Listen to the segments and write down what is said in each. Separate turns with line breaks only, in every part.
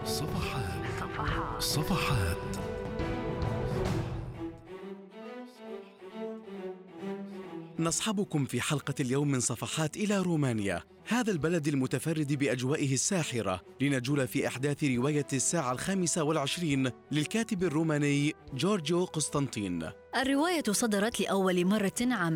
صفحات. نصحبكم في حلقة اليوم من صفحات إلى رومانيا، هذا البلد المتفرد بأجوائه الساحرة، لنجول في أحداث رواية الساعة 25 للكاتب الروماني جورجيو قسطنطين.
الرواية صدرت لأول مرة عام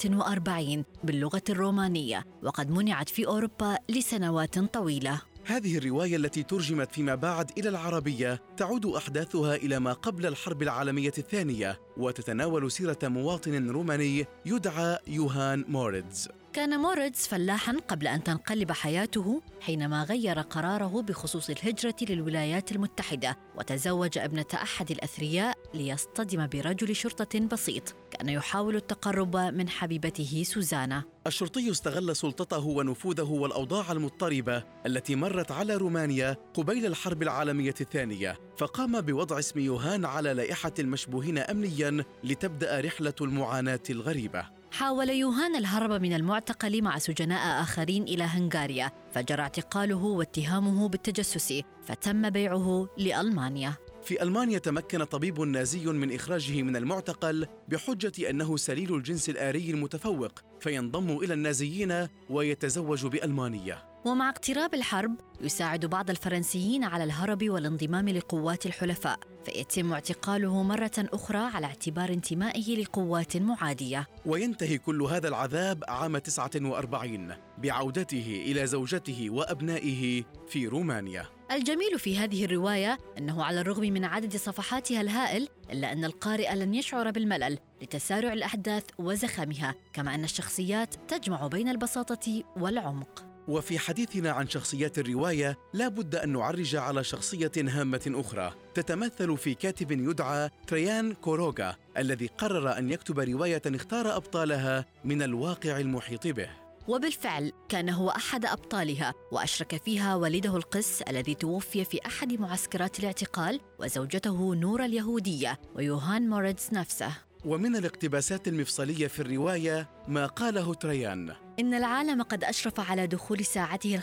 49 باللغة الرومانية، وقد منعت في أوروبا لسنوات طويلة.
هذه الرواية التي ترجمت فيما بعد إلى العربية تعود أحداثها إلى ما قبل الحرب العالمية الثانية، وتتناول سيرة مواطن روماني يدعى يوهان موريتز.
كان موريتز فلاحاً قبل أن تنقلب حياته حينما غير قراره بخصوص الهجرة للولايات المتحدة، وتزوج ابنة أحد الأثرياء ليصطدم برجل شرطة بسيط كان يحاول التقرب من حبيبته سوزانا.
الشرطي استغل سلطته ونفوذه والأوضاع المضطربة التي مرت على رومانيا قبيل الحرب العالمية الثانية، فقام بوضع اسم يوهان على لائحة المشبوهين أمنياً لتبدأ رحلة المعاناة الغريبة.
حاول يوهان الهرب من المعتقل مع سجناء آخرين إلى هنغاريا، فجرى اعتقاله واتهامه بالتجسس، فتم بيعه لألمانيا.
في ألمانيا تمكن طبيب نازي من إخراجه من المعتقل بحجة أنه سليل الجنس الآري المتفوق، فينضم إلى النازيين ويتزوج بألمانية.
ومع اقتراب الحرب يساعد بعض الفرنسيين على الهرب والانضمام لقوات الحلفاء، فيتم اعتقاله مرة أخرى على اعتبار انتمائه لقوات معادية.
وينتهي كل هذا العذاب عام 49 بعودته إلى زوجته وأبنائه في رومانيا.
الجميل في هذه الرواية أنه على الرغم من عدد صفحاتها الهائل، إلا أن القارئ لن يشعر بالملل لتسارع الأحداث وزخمها، كما أن الشخصيات تجمع بين البساطة والعمق.
وفي حديثنا عن شخصيات الرواية لا بد أن نعرج على شخصية هامة أخرى تتمثل في كاتب يدعى تريان كوروغا، الذي قرر أن يكتب رواية اختار أبطالها من الواقع المحيط به.
وبالفعل كان هو أحد أبطالها، وأشرك فيها والده القس الذي توفي في أحد معسكرات الاعتقال، وزوجته نورا اليهودية، ويوهان موريتز نفسه.
ومن الاقتباسات المفصلية في الرواية ما قاله تريان:
إن العالم قد أشرف على دخول ساعته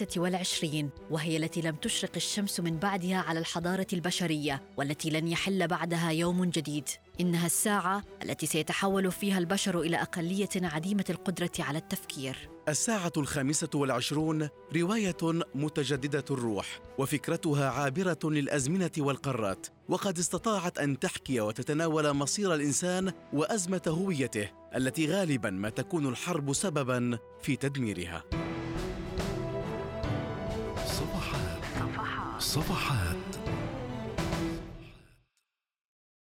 25، وهي التي لم تشرق الشمس من بعدها على الحضارة البشرية، والتي لن يحل بعدها يوم جديد. إنها الساعة التي سيتحول فيها البشر إلى أقلية عديمة القدرة على التفكير.
الساعة 25 رواية متجددة الروح، وفكرتها عابرة للأزمنة والقارات، وقد استطاعت أن تحكي وتتناول مصير الإنسان وأزمة هويته التي غالباً ما تكون الحرب سبباً في تدميرها. صفحات.